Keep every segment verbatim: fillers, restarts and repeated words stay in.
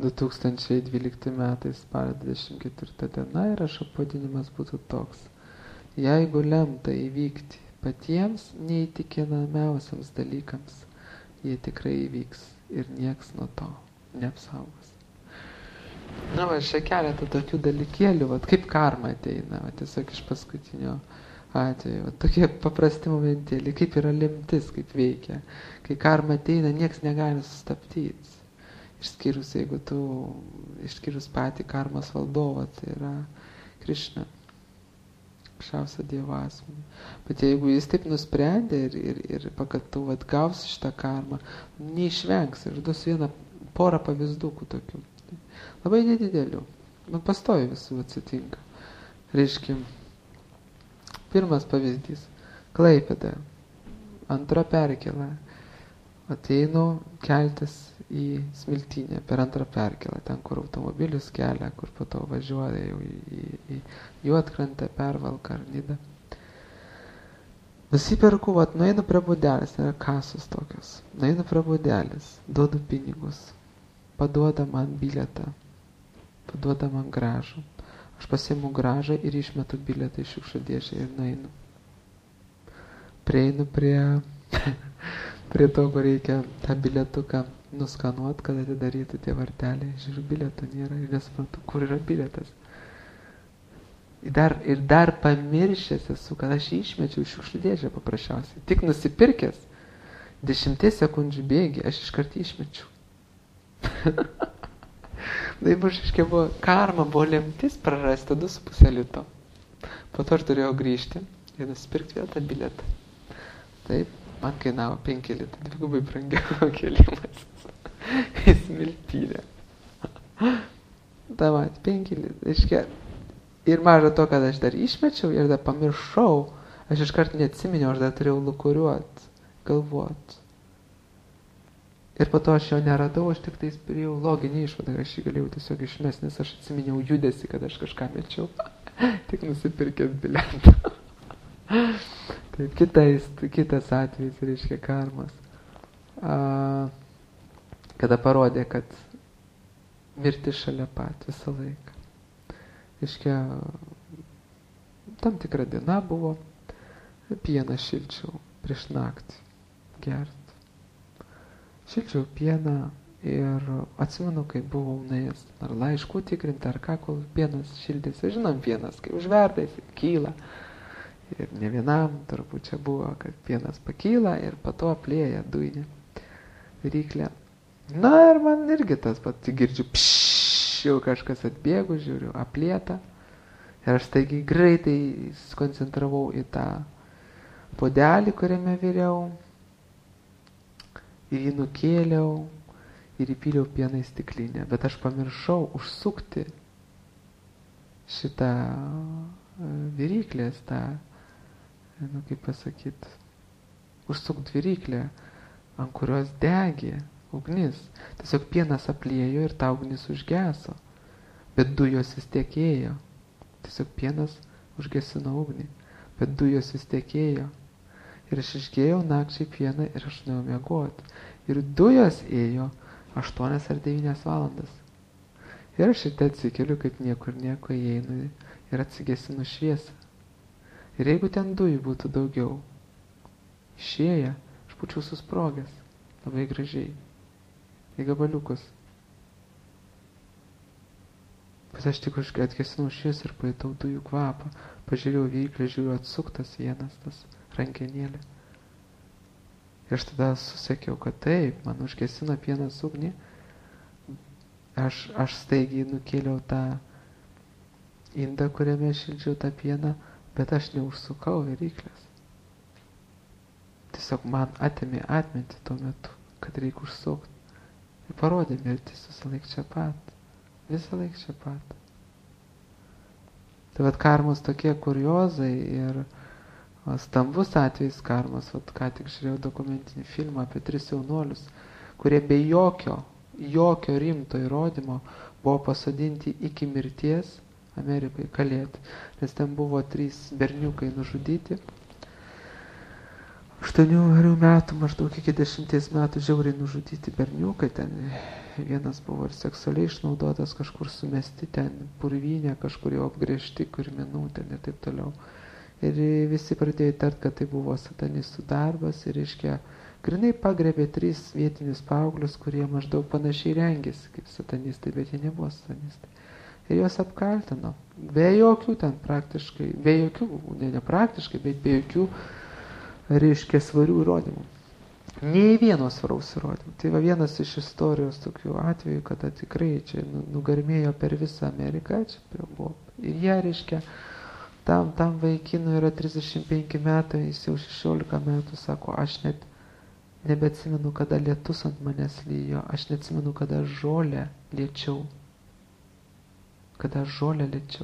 du tūkstančiai dvylikti metai spalio dvidešimt ketvirta diena ir aš apvadinimas būtų toks. Jeigu lemta įvykti patiems neįtikinamiausiams dalykams, jie tikrai įvyks ir nieks nuo to neapsaugos. Na, va, čia keletą tokių dalykėlių, va, kaip karma ateina, va, tiesiog iš paskutinio atveju. Va, tokie paprasti momentėliai, kaip yra lemtis, kaip veikia. Kai karma ateina, nieks negali sustabdyti. Išskyrus, jeigu tu, išskyrus patį karmos valdovą, tai yra Krišna, aukščiausia Dievo asmenį. Bet jeigu jis taip nusprendė ir, ir, ir kad tu atgausi šitą karmą, neišvengsi. Aš duosiu vieną porą pavyzdukų tokių. Labai nedidelių. Man pastovi visų atsitinka. Reiškia, pirmas pavyzdys. Klaipėda, antra perkėla. Ateinu keltis į Smiltynę per antrą perkėlą, ten, kur automobilius kelia, kur po to važiuoja jau į, į, į Juodkrantę, Pervalką ar Nidą. Nusiperku, vat, nueinu prie būdelės, tai yra kasos tokios. Nueinu prie būdelės, duodu pinigus, paduoda man bilietą, paduoda man gražą. Aš pasiimu gražą ir išmetu bilietą iš šiukšlių dėžę ir nueinu. Prieinu prie, prie to, kur reikia tą bilietuką nuskanuot, kad atidarytų tie varteliai. Žiūriu, bilieto nėra ir nesuprantu, kur yra bilietas. Ir dar, ir dar pamiršęs esu, kad aš jį išmečiau iš šiukšlių dėžę paprasčiausiai. Tik nusipirkęs, dešimties sekundžių bėgį, aš iškart išmečiau. Tai bušiškai buvo, karma buvo lemtis prarasti du su pusė lito. Po to aš turėjau grįžti ir nusipirkti vėl tą bilietą. Taip, man kainavo penki litai, dvigubai brangiau kelimas į Smiltynę. Ta mat, penki litai. Iškia, ir maža to, kad aš dar išmečiau ir dar pamiršau, aš iškart neatsiminiau, aš dar turėjau lukuriuot, galvot. Ir po to aš jo neradau, aš tik tais priejau loginį išvadą, aš jį galėjau tiesiog išmesti, nes aš atsiminiau judesi, kad aš kažką mečiau, tik nusipirkęs bilietą. Taip, kitais, kitas atvejis, reiškia karmas, a, kada parodė, kad mirti šalia pat visą laiką. Reiškia, tam tikra diena buvo, pieną šilčiau prieš naktį gert. Šilčiau pieną ir atsimenu, kai buvau nuėjęs ar laiškų tikrinti, ar ką, kol pienas šildėsi. Žinom, pienas, kai užverda, jis kyla. Ir ne vienam turbūt čia buvo, kad pienas pakyla ir po to aplėja dujinė viryklė. Na ir man irgi tas pat, girdžiu, pššš, jau kažkas atbėgu, žiūriu, aplėta. Ir aš taigi greitai skoncentravau į tą puodelį, kuriame viriau. Ir jį nukėliau ir įpyliau pieną į stiklinę. Bet aš pamiršau užsukti šitą viryklės, tą, nu kaip pasakyt, užsukt viryklę, ant kurios degė ugnis. Tiesiog pienas apliejo ir ta ugnis užgeso. Bet dujos vis tiek ėjo. Tiesiog pienas užgesino ugnį. Bet dujos vis tiek ėjo. Ir aš išgėjau nakčiai pieną ir aš nuėjau miegoti. Ir dujos ėjo aštuonias ar devynias valandas. Ir aš šitą atsikeliu, kaip niekur nieko įeinu ir atsigesinu šviesą. Ir jeigu ten dujų būtų daugiau, išėję, aš būčiau susprogęs labai gražiai, į gabaliukus. Bet aš tik atgesinau šviesą ir pajutau dujų kvapą. Pažiūrėjau vyklį, žiūriu atsuktas vienas tas rankenėlė. Ir aš tada susekiau, kad taip, man užgesino pienas ugnį. Aš, aš staigiai nukėliau tą indą, kuriame šildžiau tą pieną, bet aš neužsukau viryklės. Tiesiog man atėmė atmintį tuo metu, kad reikia užsukti. Ir parodė mirtis visą laik čia pat. Visą laik čia pat. Tai vat karmos tokie kuriozai ir o stambus atvejis karmos, vat ką tik žiūrėjau dokumentinį filmą apie tris jaunuolius, kurie be jokio, jokio rimto įrodymo buvo pasodinti iki mirties Amerikai kalėti, nes ten buvo trys berniukai nužudyti. aštuonių metų, maždaug iki dešimties metų žiauriai nužudyti berniukai, ten vienas buvo ir seksualiai išnaudotas, kažkur sumesti, ten purvynė, kažkur jau apgrėžti kirminų, ten ir taip toliau. Ir visi pradėjo įtart, kad tai buvo satanistų darbas ir, reiškia, grinai pagrebė tris vietinius paauglius, kurie maždaug panašiai rengėsi kaip satanistai, bet jie nebuvo satanistai. Ir juos apkaltino, be jokių ten praktiškai, be jokių, ne, ne praktiškai, bet be jokių, reiškia, svarių įrodymų. Nei vieno svaraus įrodymų. Tai va vienas iš istorijos tokių atvejų, kada tikrai čia nugarmėjo per visą Ameriką, čia buvo. Ir jie, reiškia, tam, tam vaikinui yra trisdešimt penki metai, jis jau šešiolika metų, sako, aš net nebeatsimenu, kada lietus ant manęs lyjo, aš neatsimenu, kada žolę liečiau. Kada žolę liečiau.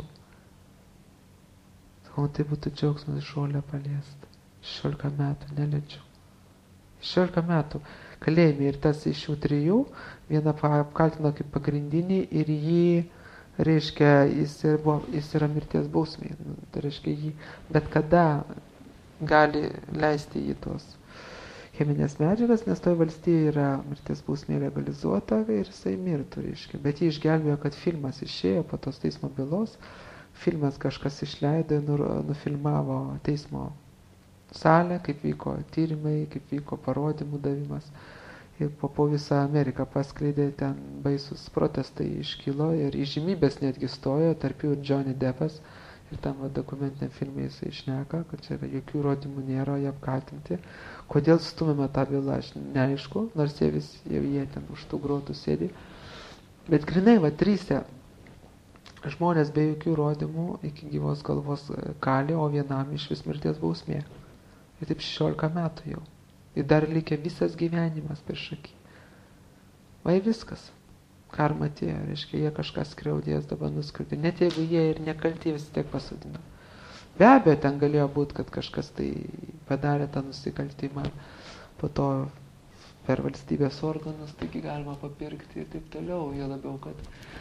Sakau, tai būtų džiaugsmas žolę paliesti. šešiolika metų neliečiau. šešiolika metų kalėjime ir tas iš jų trijų, vieną apkaltino kaip pagrindinį ir jį, reiškia, jis, buvo, jis yra mirties bausmė. Tai reiškia, jį bet kada gali leisti į tos cheminės medžiagas, nes toj valstijoje yra mirties bausmė legalizuota ir jisai mirtų, reiškia. Bet jį išgelbėjo, kad filmas išėjo po tos teismo bylos, filmas kažkas išleido ir nufilmavo teismo salę, kaip vyko tyrimai, kaip vyko parodymų davimas. Ir po, po visą Ameriką paskleidė, ten baisus protestai iškilo ir įžymybės netgi stojo, tarp jų ir Johnny Deppas. Ir tam va, dokumentiniam filmai jisai šneka, kad čia jokių įrodymų nėra, jie apkaltinti. Kodėl stumėme tą bylą, aš neaišku, nors jie visi, jau jie ten už tų grotų sėdi. Bet grinai, va, trysia žmonės be jokių įrodymų iki gyvos galvos kalė, o vienam iš vis mirties bausmė. Ir taip šešiolika metų jau. Ir dar likę visas gyvenimas prieš akį. Vai viskas. Karma atėjo, reiškia, jie kažką skriaudės, dabar nuskriaudė. Net jeigu jie ir nekalti, vis tiek pasodino. Be abejo, ten galėjo būti, kad kažkas tai padarė tą nusikaltimą. Po to per valstybės organus, taigi galima papirkti ir taip toliau. Jo labiau, kad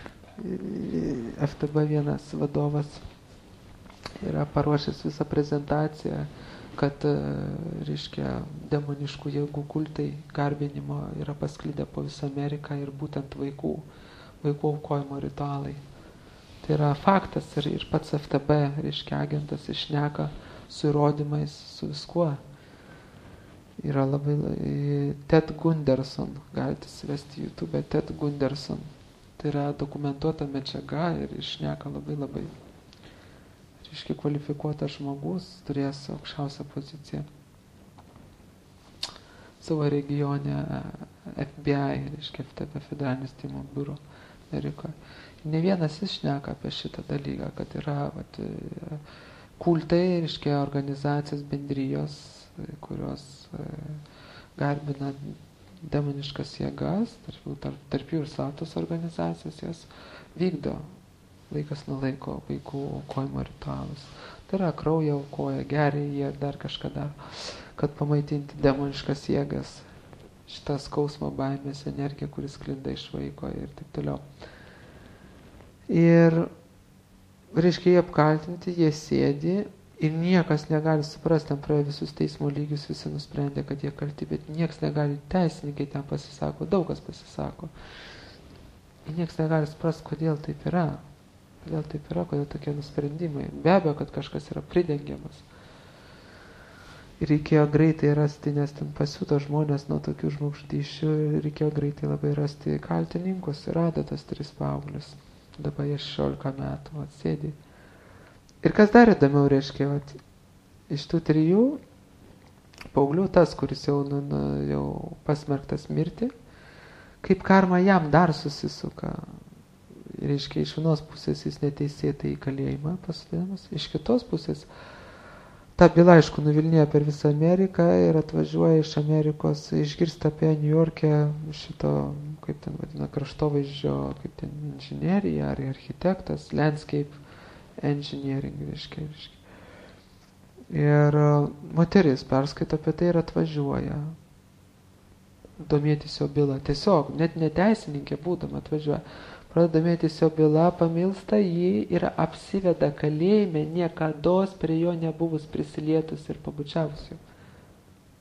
F T B vienas vadovas yra paruošęs visą prezentaciją, kad, reiškia, demoniškų jėgų kultai garbinimo yra pasklidę po visą Ameriką ir būtent vaikų, vaikų aukojimo ritualai. Tai yra faktas ir, ir pats F T B, reiškia, agentas išneka su įrodymais, su viskuo. Yra labai, Ted Gunderson, galite įsivesti YouTube, Ted Gunderson. Tai yra dokumentuota medžiaga ir išneka labai labai. Reiškia, kvalifikuotas žmogus turės aukščiausią poziciją savo regione F B I, reiškia, F T B, Federalinis tyrimo biuro Amerikoje. Ne vienas jis šneka apie šitą dalyką, kad yra vat, kultai, reiškia, organizacijos, bendrijos, kurios garbina demoniškas jėgas, tarp, tarp, tarp jų ir slaptos organizacijos, jas vykdo laikas nuo laiko vaikų aukojimo ritualus. Tai yra kraują aukoja, geria jie ir dar kažką daro, kad pamaitinti demoniškas jėgas, šitą skausmo, baimės energiją, kuris sklinda iš vaiko ir taip toliau. Ir, reiškia, jie apkaltinti, jie sėdi ir niekas negali suprasti, ten praėjo visus teismo lygius, visi nusprendė, kad jie kalti, bet niekas negali, teisininkai ten pasisako, daug kas pasisako. Ir niekas negali suprasti, kodėl taip yra. Kodėl taip yra, kodėl tokie nusprendimai. Be abejo, kad kažkas yra pridengiamas. Ir reikėjo greitai rasti, nes ten pasiūto žmonės nuo tokių žmogžudysčių, reikėjo greitai labai rasti kaltininkus ir rado tas tris paauglius. Dabar jie šešiolika metų atsėdi. Ir kas dar įdomiau, reiškia, vat, iš tų trijų paauglių tas, kuris jau, nu, nu, jau pasmerktas mirti, kaip karma jam dar susisuka. Reiškia, iš vienos pusės jis neteisėtai į kalėjimą pasodinamas, iš kitos pusės ta byla, aišku, nuvilnėjo per visą Ameriką ir atvažiuoja iš Amerikos, išgirsta apie New York'e šito, kaip ten vadina, kraštovaizdžio, kaip ten inžinierija ar architektas, landscape engineering, reiškia, reiškia. Ir moteris perskaito apie tai ir atvažiuoja domėtis jo bylą. Tiesiog, net neteisininkė būdama atvažiuoja. Pradeda domėtis jo byla, pamilsta jį ir apsiveda kalėjime, niekados prie jo nebuvus prisilietus ir pabučiavus jo.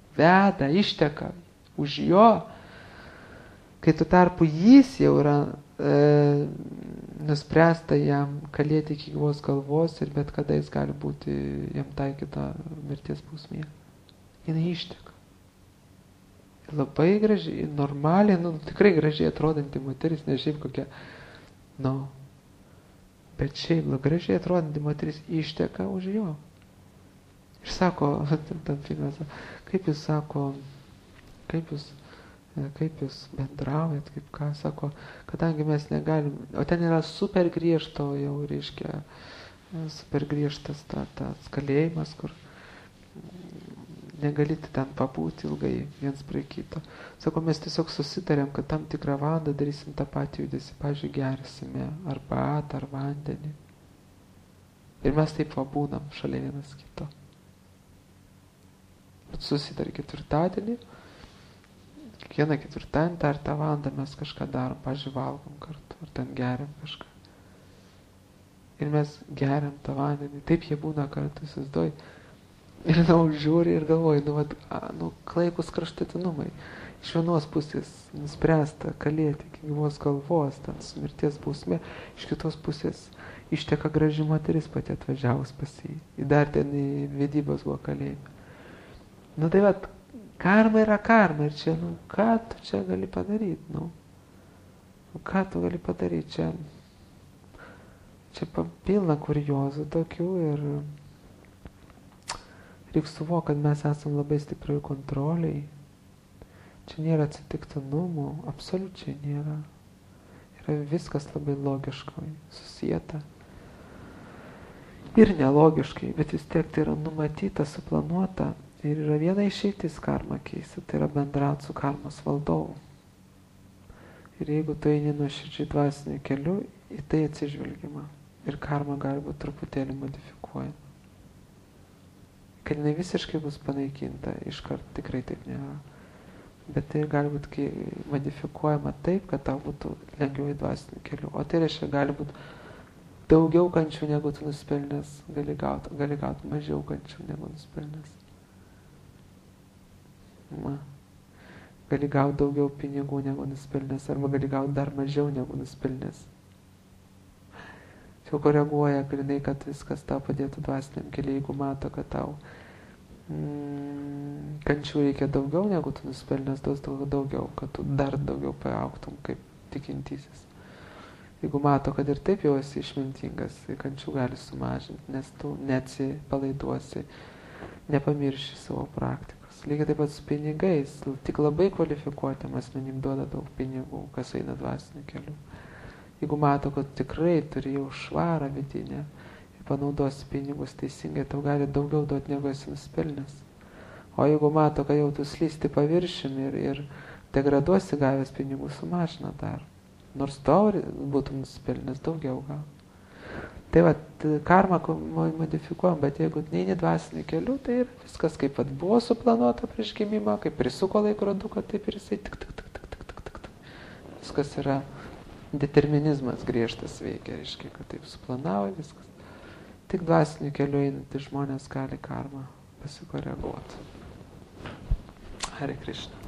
veda, išteka už jo, kai tu tarpu jis jau yra e, nuspręsta jam kalėti iki gyvos galvos ir bet kada jis gali būti jam taikyta mirties bausmė. Jinai išteka. Labai gražiai, normaliai, nu, tikrai gražiai atrodanti moteris, ne šiaip kokia, nu, bet šiaip gražiai atrodanti moteris išteka už jo. Ir sako, tam filme, kaip jūs sako, kaip jūs, kaip jūs bendraujat, kaip ką, sako, kadangi mes negalim, o ten yra super griežto jau, reiškia, super griežtas ta, tas kalėjimas, kur negalite ten pabūti ilgai viens prie kito. Sako, mes tiesiog susitarėm, kad tam tikrą valandą darysim tą patį judesį, pavyzdžiui, gersime arbatą ar vandenį. Ir mes taip pabūnam šalia vienas kito. Susitarė ketvirtadienį, kiekvieną ketvirtadienį tą ir tą valandą mes kažką darom, pavyzdžiui, valgom kartu, ar ten geriam kažką. Ir mes geriam tą vandenį, taip jie būna kartu, įsivaizduoji. Ir na, žiūri ir galvoji, nu, vat, a, nu, klaikus kraštutinumai. Iš vienos pusės nuspręsta kalėti iki gyvos galvos, ten su mirties bausmė, iš kitos pusės išteka graži moteris pati atvažiavus pas jį. Ir dar ten į vedybos buvo kalėjime. Nu tai vat, karma yra karma ir čia, nu, ką tu čia gali padaryti, nu? Nu, ką tu gali padaryti čia? Čia pilna kuriozų tokių ir reikia suvokti, kad mes esam labai stiprioj kontroliai. Čia nėra atsitiktinumų, absoliučiai nėra. Yra viskas labai logiškai susijęta. Ir nelogiškai, bet vis tiek tai yra numatyta, suplanuota. Ir yra viena išeitis karmą keisti, tai yra bendrauti su karmos valdovu. Ir jeigu tu eini nuoširdžiai dvasiniu keliu, į tai atsižvelgiama. Ir karma gali būti truputėlį modifikuojama. Kad jinai visiškai bus panaikinta, iškart tikrai taip nėra. Bet tai gali būti modifikuojama taip, kad tau būtų lengviau į dvasiniu keliu. O tai reiškia, gali būti daugiau kančių negu tu nuspelnęs, gali gauti, gali gauti mažiau kančių negu nuspelnęs. Ma. Gali gauti daugiau pinigų negu nuspelnęs, arba gali gauti dar mažiau negu nuspelnęs. Jau koreguoja grinai, kad viskas tau padėtų dvasiniam keliui, jeigu mato, kad tau mm, kančių reikia daugiau negu tu nuspelnęs, duos daugiau, kad tu dar daugiau paaugtum kaip tikintysis. Jeigu mato, kad ir taip jau esi išmintingas, tai kančių gali sumažinti, nes tu neatsipalaiduosi, nepamirši savo praktikos. Lygiai taip pat su pinigais, tik labai kvalifikuotėm asmenim duoda daug pinigų, kas eina dvasiniu keliu. Jeigu mato, kad tikrai turi jau švarą vidinę ir panaudosi pinigus teisingai, tau gali daugiau duoti negu esi nuspelnęs. O jeigu mato, kad jau tu slysti paviršiumi ir, ir degraduosi gavęs pinigų, sumažina dar. Nors tau būtum nuspelnęs daugiau gal. Tai va, karmą modifikuojam, bet jeigu neini dvasiniu keliu, tai ir viskas kaip vat buvo suplanuota prieš gimimą, kaip prisuko laikroduką, taip ir jisai tik, tik, tik, tik, tik, tik, tik, tik. Viskas yra determinizmas griežtas veikia, reiškia, kad taip suplanavo viskas. Tik dvasiniu keliu einantys žmonės gali karmą pasikoreguoti. Hare Krishna.